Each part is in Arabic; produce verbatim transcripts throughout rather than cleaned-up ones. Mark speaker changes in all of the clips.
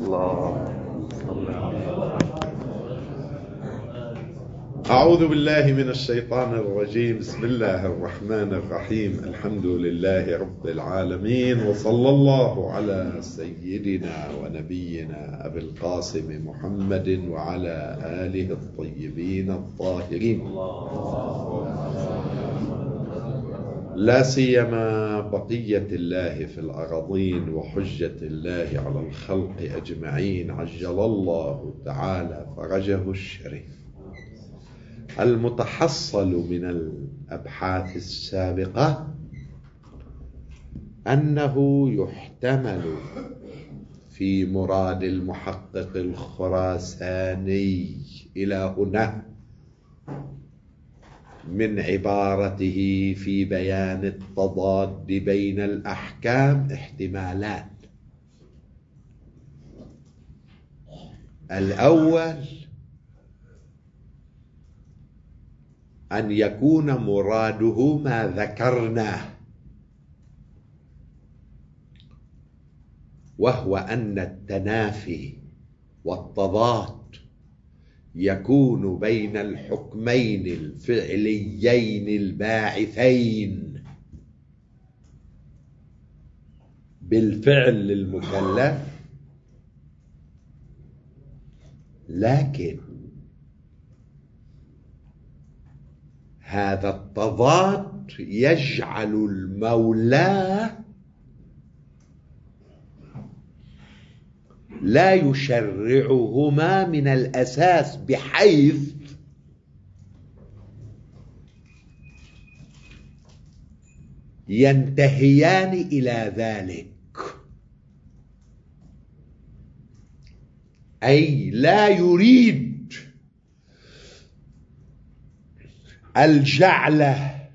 Speaker 1: الله صل على
Speaker 2: أعوذ بالله من الشيطان الرجيم. بسم الله الرحمن الرحيم. الحمد لله رب العالمين، وصلى الله على سيدنا ونبينا أبي القاسم محمد وعلى آله الطيبين الطاهرين، لا سيما بقية الله في الأراضين وحجة الله على الخلق أجمعين، عجل الله تعالى فرجه الشريف. المتحصل من الأبحاث السابقة أنه يحتمل في مراد المحقق الخراساني إلى هنا من عبارته في بيان التضاد بين الأحكام احتمالات. الأول أن يكون مراده ما ذكرناه، وهو أن التنافي والتضاد يكون بين الحكمين الفعليين الباعثين بالفعل للمكلف، لكن هذا التضاد يجعل المولى لا يشرعهما من الأساس، بحيث ينتهيان إلى ذلك، أي لا يريد الجعل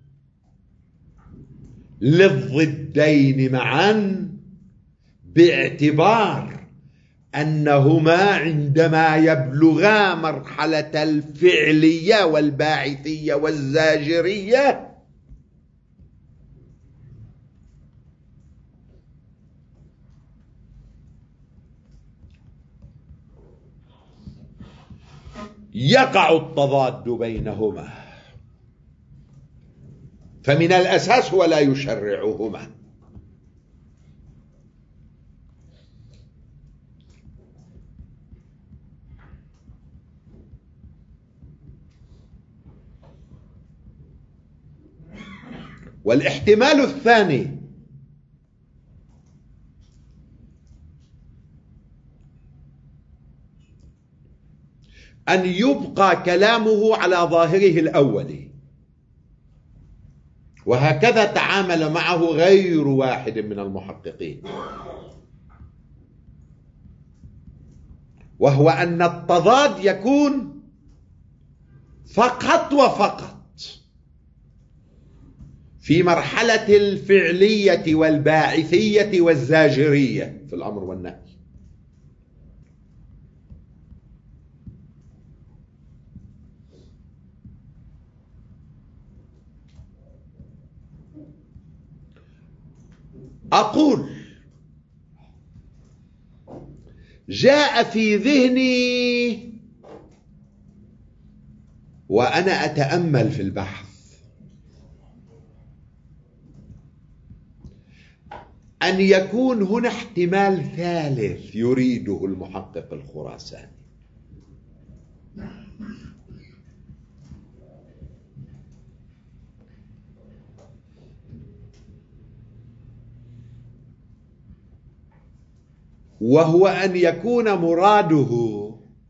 Speaker 2: للضدين معا، باعتبار أنهما عندما يبلغا مرحلة الفعلية والباعثية والزاجرية يقع التضاد بينهما، فمن الأساس هو لا يشرعهما. والاحتمال الثاني أن يبقى كلامه على ظاهره الأولي، وهكذا تعامل معه غير واحد من المحققين، وهو أن التضاد يكون فقط وفقط في مرحلة الفعلية والباعثية والزاجرية في الأمر والنهي. أقول جاء في ذهني وأنا أتأمل في البحث أن يكون هنا احتمال ثالث يريده المحقق الخراساني، وهو أن يكون مراده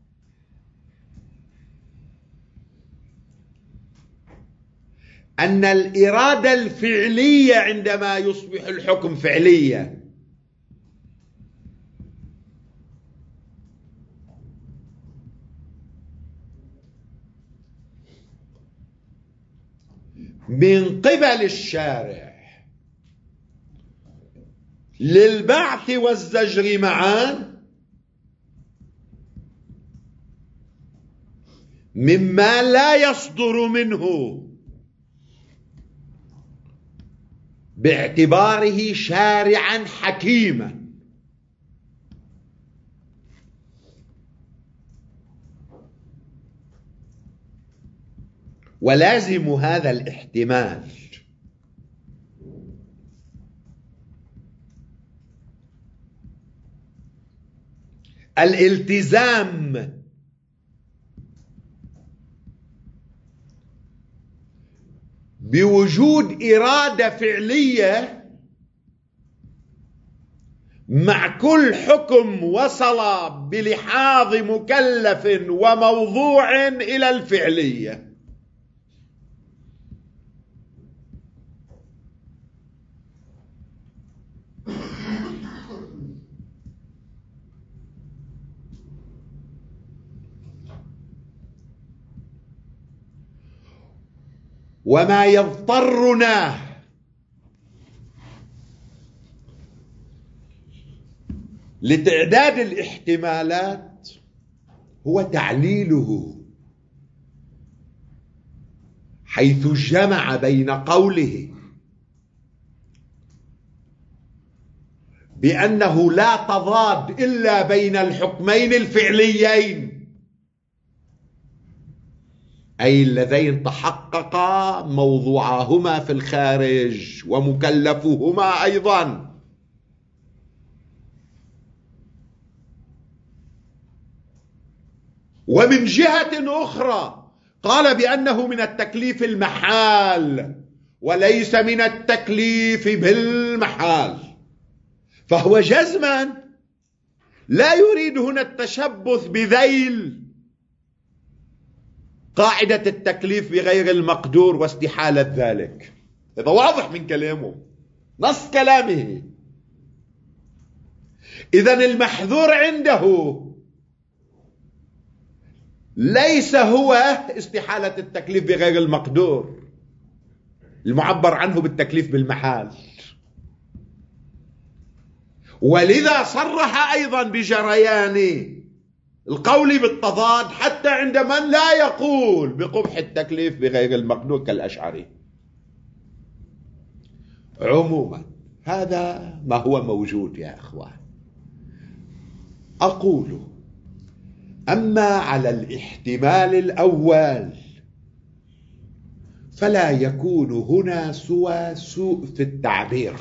Speaker 2: أن الإرادة الفعلية عندما يصبح الحكم فعليا من قبل الشارع للبعث والزجر معا مما لا يصدر منه باعتباره شارعا حكيما، ولازم هذا الاحتمال الالتزام بوجود إرادة فعلية مع كل حكم وصل بلحاظ مكلف وموضوع إلى الفعلية. وما يضطرنا لتعداد الاحتمالات هو تعليله، حيث جمع بين قوله بأنه لا تضاد إلا بين الحكمين الفعليين، أي اللذين تحققا موضوعهما في الخارج ومكلفهما أيضا، ومن جهة أخرى قال بأنه من التكليف المحال وليس من التكليف بالمحال، فهو جزما لا يريد هنا التشبث بذيل قاعدة التكليف بغير المقدور واستحالة ذلك. هذا واضح من كلامه، نص كلامه. إذن المحذور عنده ليس هو استحالة التكليف بغير المقدور المعبر عنه بالتكليف بالمحال، ولذا صرح أيضا بجريان القول بالتضاد حتى عند من لا يقول بقبح التكليف بغير المقدور كالأشعري. عموما هذا ما هو موجود يا أخوان. أقول أما على الاحتمال الأول فلا يكون هنا سوى سوء في التعبير،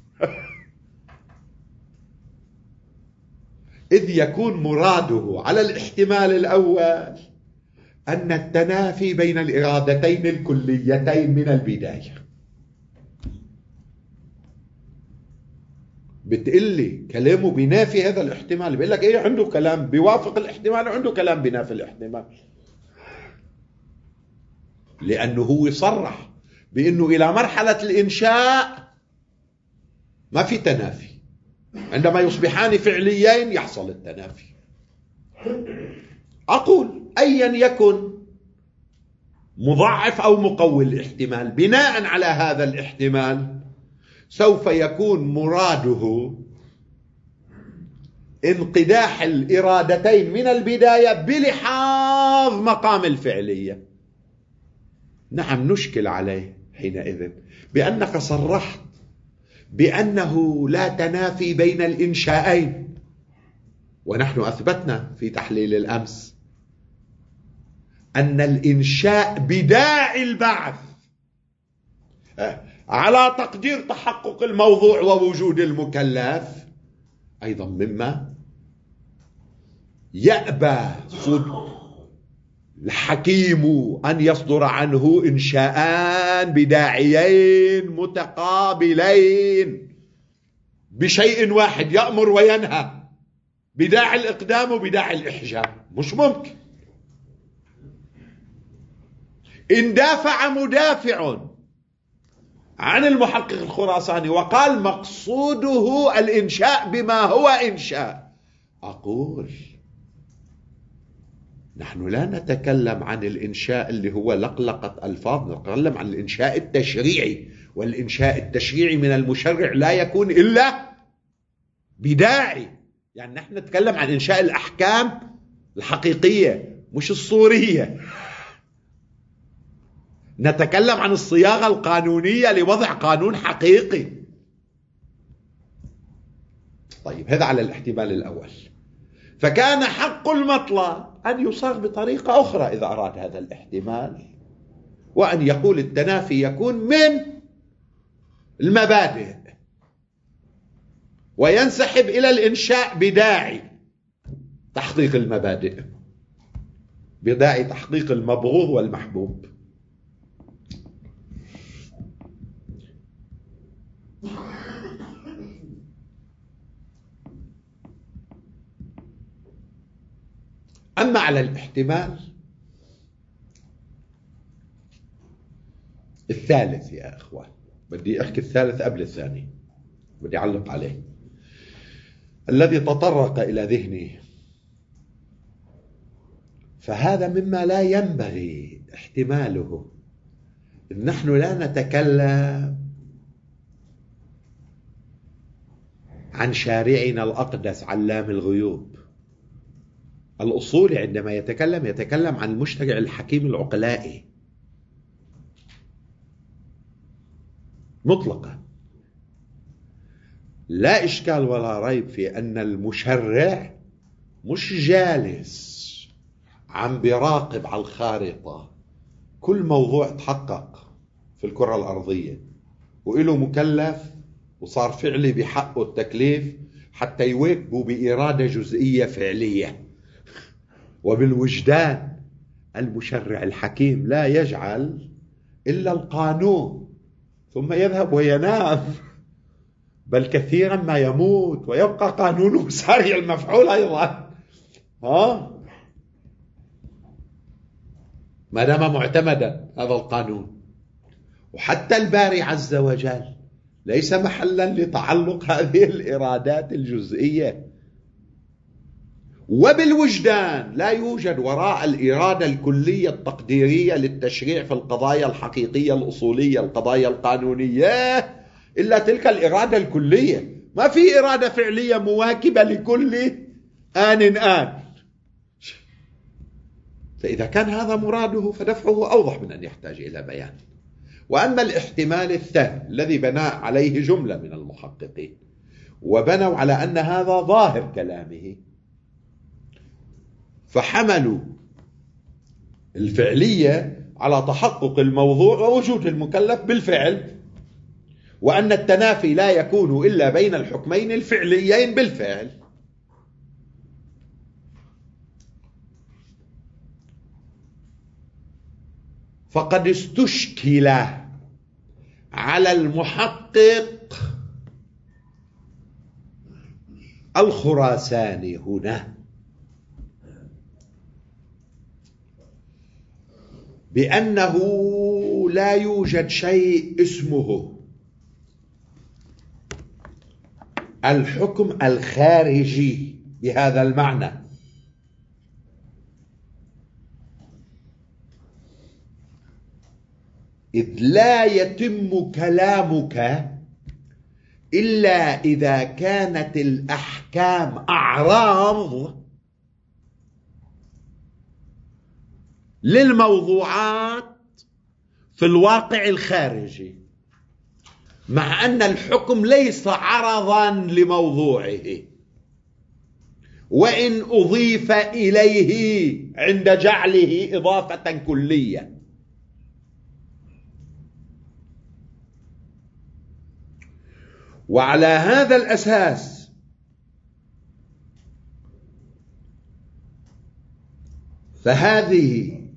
Speaker 2: إذ يكون مراده على الاحتمال الأول أن التنافي بين الإرادتين الكليتين من البداية. بتقلي كلامه بينافي هذا الاحتمال، بيقول لك إيه عنده كلام بيوافق الاحتمال وعنده كلام بينافي الاحتمال، لأنه هو يصرح بأنه إلى مرحلة الإنشاء ما في تنافي، عندما يصبحان فعليين يحصل التنافي. أقول أيا يكن مضاعف أو مقوي الاحتمال، بناء على هذا الاحتمال سوف يكون مراده انقداح الإرادتين من البداية بلحاظ مقام الفعلية. نعم نشكل عليه حينئذ بأنك صرحت بأنه لا تنافي بين الإنشائين، ونحن أثبتنا في تحليل الأمس أن الإنشاء بداعي البعث على تقدير تحقق الموضوع ووجود المكلف أيضا مما يأبى الحكيم أن يصدر عنه إنشاءان بداعيين متقابلين بشيء واحد يأمر وينهى، بداعي الإقدام وبداعي الإحجام، مش ممكن. إن دافع مدافع عن المحقق الخراساني وقال مقصوده الإنشاء بما هو إنشاء، أقول نحن لا نتكلم عن الإنشاء اللي هو لقلقة ألفاظ، نتكلم عن الإنشاء التشريعي، والإنشاء التشريعي من المشرع لا يكون إلا بداعي. يعني نحن نتكلم عن إنشاء الأحكام الحقيقية مش الصورية، نتكلم عن الصياغة القانونية لوضع قانون حقيقي. طيب هذا على الاحتمال الأول، فكان حق المطلب أن يصاغ بطريقة أخرى إذا أراد هذا الاحتمال، وأن يقول التنافي يكون من المبادئ وينسحب إلى الإنشاء بداعي تحقيق المبادئ، بداعي تحقيق المبغوض والمحبوب. أما على الاحتمال الثالث يا أخوان، بدي أحكي الثالث قبل الثاني، بدي أعلق عليه، الذي تطرق إلى ذهني، فهذا مما لا ينبغي احتماله. نحن لا نتكلم عن شارعنا الأقدس علام الغيوب. الأصولي عندما يتكلم يتكلم عن المشترع الحكيم العقلائي مطلقا. لا إشكال ولا ريب في أن المشرع مش جالس عم بيراقب على الخارطة كل موضوع تحقق في الكرة الأرضية وإله مكلف وصار فعلي بحقه التكليف حتى يواكبوا بإرادة جزئية فعلية. وبالوجدان المشرع الحكيم لا يجعل إلا القانون ثم يذهب وينام، بل كثيرا ما يموت ويبقى قانونه سارع المفعول أيضا، ها ما دام معتمدا هذا القانون. وحتى الباري عز وجل ليس محلا لتعلق هذه الإرادات الجزئية. وبالوجدان لا يوجد وراء الإرادة الكلية التقديرية للتشريع في القضايا الحقيقية الأصولية القضايا القانونية إلا تلك الإرادة الكلية. ما في إرادة فعلية مواكبة لكل آن آن. فإذا كان هذا مراده فدفعه أوضح من أن يحتاج إلى بيان. وأما الاحتمال الثاني الذي بنى عليه جملة من المحققين وبنوا على أن هذا ظاهر كلامه، فحملوا الفعلية على تحقق الموضوع ووجود المكلف بالفعل، وأن التنافي لا يكون إلا بين الحكمين الفعليين بالفعل. فقد استشكل على المحقق الخراساني هنا بأنه لا يوجد شيء اسمه الحكم الخارجي بهذا المعنى، إذ لا يتم كلامك إلا إذا كانت الأحكام أعراض للموضوعات في الواقع الخارجي، مع أن الحكم ليس عرضا لموضوعه وإن أضيف إليه عند جعله إضافة كلية. وعلى هذا الأساس فهذه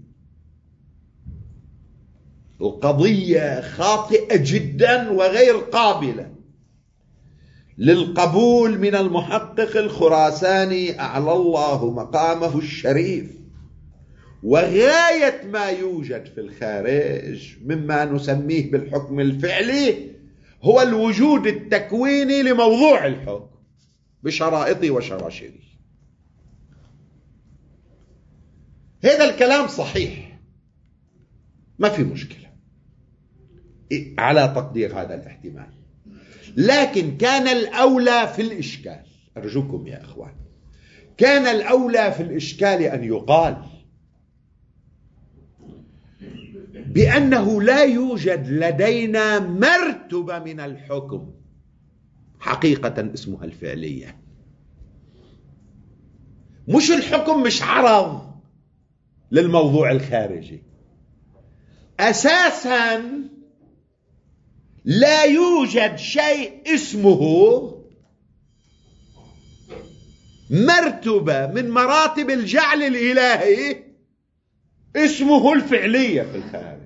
Speaker 2: القضية خاطئة جدا وغير قابلة للقبول من المحقق الخراساني أعلى الله مقامه الشريف. وغاية ما يوجد في الخارج مما نسميه بالحكم الفعلي هو الوجود التكويني لموضوع الحكم بشرائطه وشراشره. هذا الكلام صحيح، ما في مشكلة على تقدير هذا الاحتمال، لكن كان الأولى في الإشكال، أرجوكم يا أخوان، كان الأولى في الإشكال أن يقال بأنه لا يوجد لدينا مرتبة من الحكم حقيقة اسمها الفعلية. مش الحكم مش عرض للموضوع الخارجي، أساسا لا يوجد شيء اسمه مرتبة من مراتب الجعل الإلهي اسمه الفعلية في الخارج.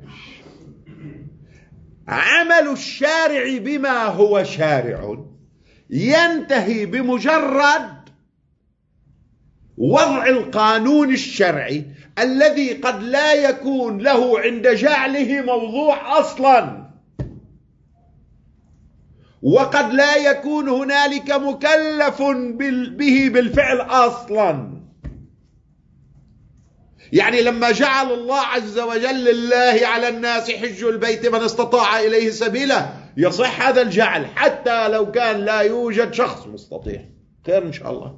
Speaker 2: عمل الشارع بما هو شارع ينتهي بمجرد وضع القانون الشرعي الذي قد لا يكون له عند جعله موضوع أصلا، وقد لا يكون هنالك مكلف به بالفعل أصلا. يعني لما جعل الله عز وجل لله على الناس حج البيت من استطاع إليه سبيلا، يصح هذا الجعل حتى لو كان لا يوجد شخص مستطيع، خير إن شاء الله،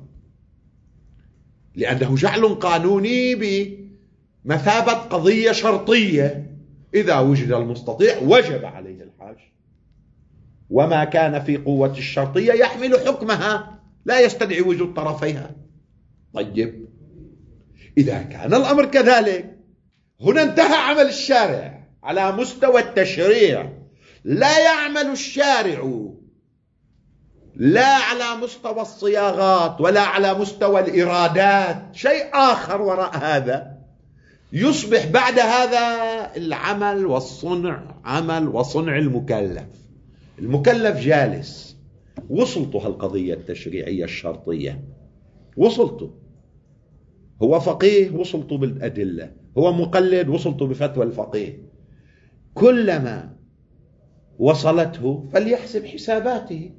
Speaker 2: لأنه جعل قانوني بمثابة قضية شرطية. إذا وجد المستطيع وجب عليه الحج، وما كان في قوة الشرطية يحمل حكمها، لا يستدعي وجود طرفيها. طيب إذا كان الأمر كذلك، هنا انتهى عمل الشارع على مستوى التشريع. لا يعمل الشارع لا على مستوى الصياغات ولا على مستوى الإرادات، شيء آخر وراء هذا. يصبح بعد هذا العمل والصنع عمل وصنع المكلف. المكلف جالس، وصلته القضية التشريعية الشرطية، وصلته. هو فقيه، وصلته بالأدلة. هو مقلد، وصلته بفتوى الفقيه. كلما وصلته فليحسب حساباته.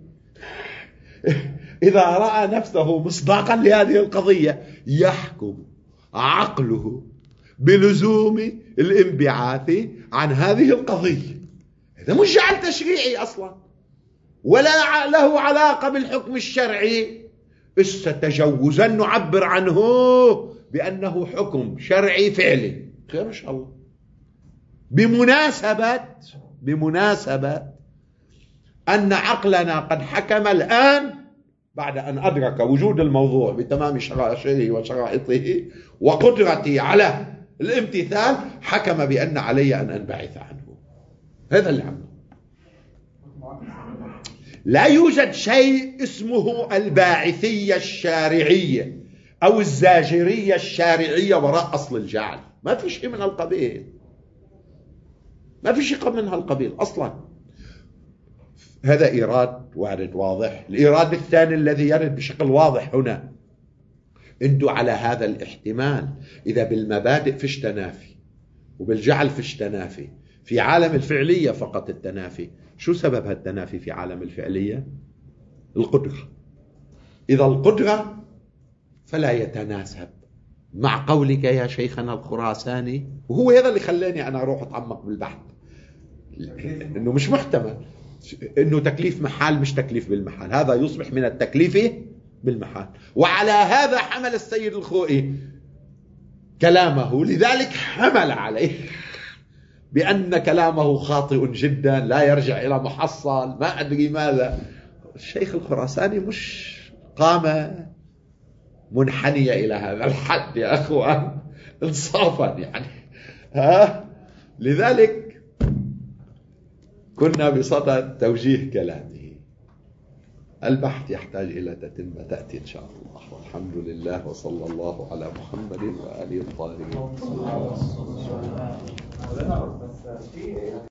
Speaker 2: إذا رأى نفسه مصداقا لهذه القضية يحكم عقله بلزوم الانبعاث عن هذه القضية. هذا مش جعل تشريعي أصلا، ولا له علاقة بالحكم الشرعي. تجوزا نعبر عنه بأنه حكم شرعي فعلي، خير إن شاء الله. بمناسبة بمناسبة أن عقلنا قد حكم الآن بعد أن أدرك وجود الموضوع بتمام شرائعه وشرائطه وقدرتي على الامتثال، حكم بأن علي أن أنبعث عنه. هذا اللي عمله. لا يوجد شيء اسمه الباعثية الشارعية أو الزاجرية الشارعية وراء أصل الجعل. ما في شيء من هالقبيل، ما في شيء من هالقبيل أصلا. هذا إيراد وارد واضح. الإيراد الثاني الذي يرد بشكل واضح هنا، انتوا على هذا الاحتمال، إذا بالمبادئ فيش تنافي وبالجعل فيش تنافي، في عالم الفعلية فقط التنافي. شو سبب هالتنافي في عالم الفعلية؟ القدرة. إذا القدرة فلا يتناسب مع قولك يا شيخنا الخراساني، وهو هذا اللي خلاني أنا أروح أتعمق بالبحث، إنه مش محتمل إنه تكليف محال مش تكليف بالمحال، هذا يصبح من التكليف بالمحال. وعلى هذا حمل السيد الخوئي كلامه، لذلك حمل عليه بأن كلامه خاطئ جدا لا يرجع إلى محصل ما أدري ماذا. الشيخ الخراساني مش قامة منحنية إلى هذا الحد يا أخوان، انصافا يعني. ها لذلك كنا بصدد توجيه كلامه. البحث يحتاج إلى تتمة تأتي إن شاء الله، والحمد لله، وصلى الله على محمد وآله الطاهرين.